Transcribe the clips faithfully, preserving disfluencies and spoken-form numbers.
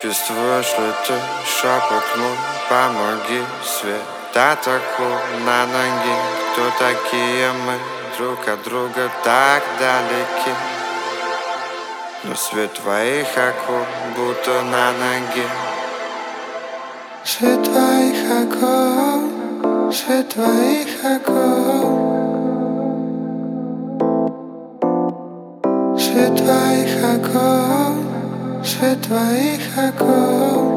Чувствуешь ли ты шепот мой? Помоги, свет атаку на ноги. Кто такие мы? Друг от друга так далеки. Но свет твоих окон будто на ноге. Свет твоих окон, свет твоих окон, свет твоих окон, свет твоих окон.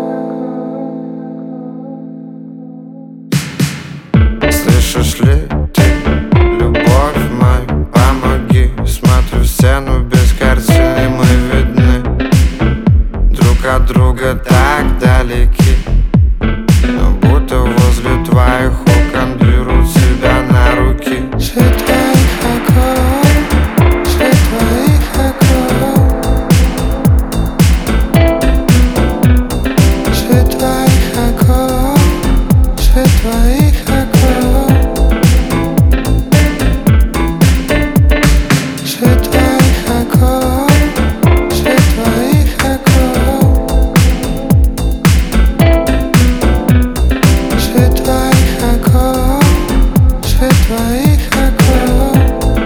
Слышишь ли ты, любовь моя, помоги. Смотрю в стену без картины, мы видны друг от друга так далеки. Но будто возле твоих окон берут себя на руки. Свет твоих окон, свет твоих окон, свет твоих окон, свет твоих окон, свет твоих окон, свет твоих окон, свет твоих окон, свет твоих окон.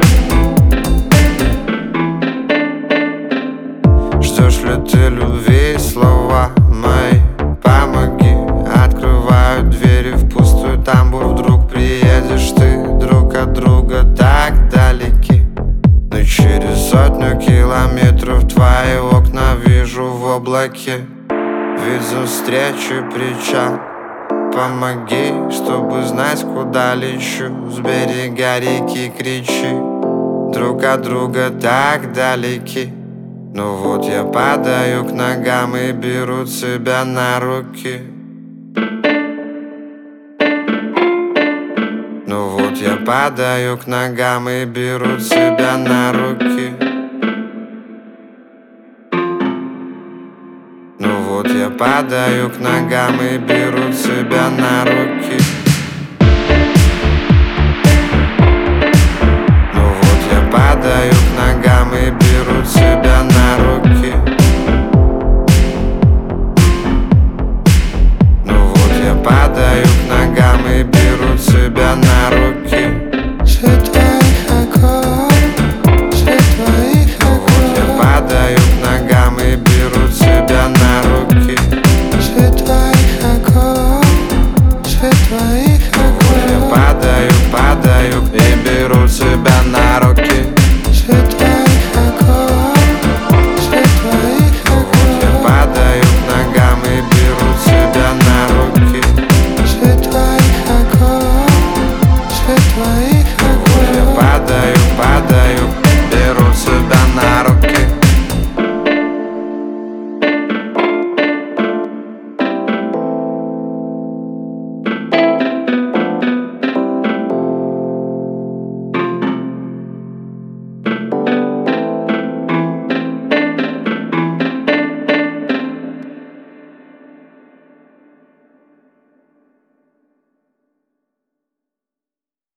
Ждешь ли ты любви, слова мои? Помоги, открываю двери в пустую тамбур. Вдруг приедешь ты, друг от друга так далеки. Но через сотню километров твои окна вижу в облаке. Вижу встречи, причал. Помоги, чтобы знать, куда лечу. С берега реки кричи. Друг от друга так далеки. Ну вот я падаю к ногам и беру себя на руки. Ну вот я падаю к ногам и беру себя на руки. Ну вот я падаю к ногам и беру себя на руки. Ну вот я падаю к ногам и беру себя на руки. Ну вот я падаю к ногам и беру себя на руки.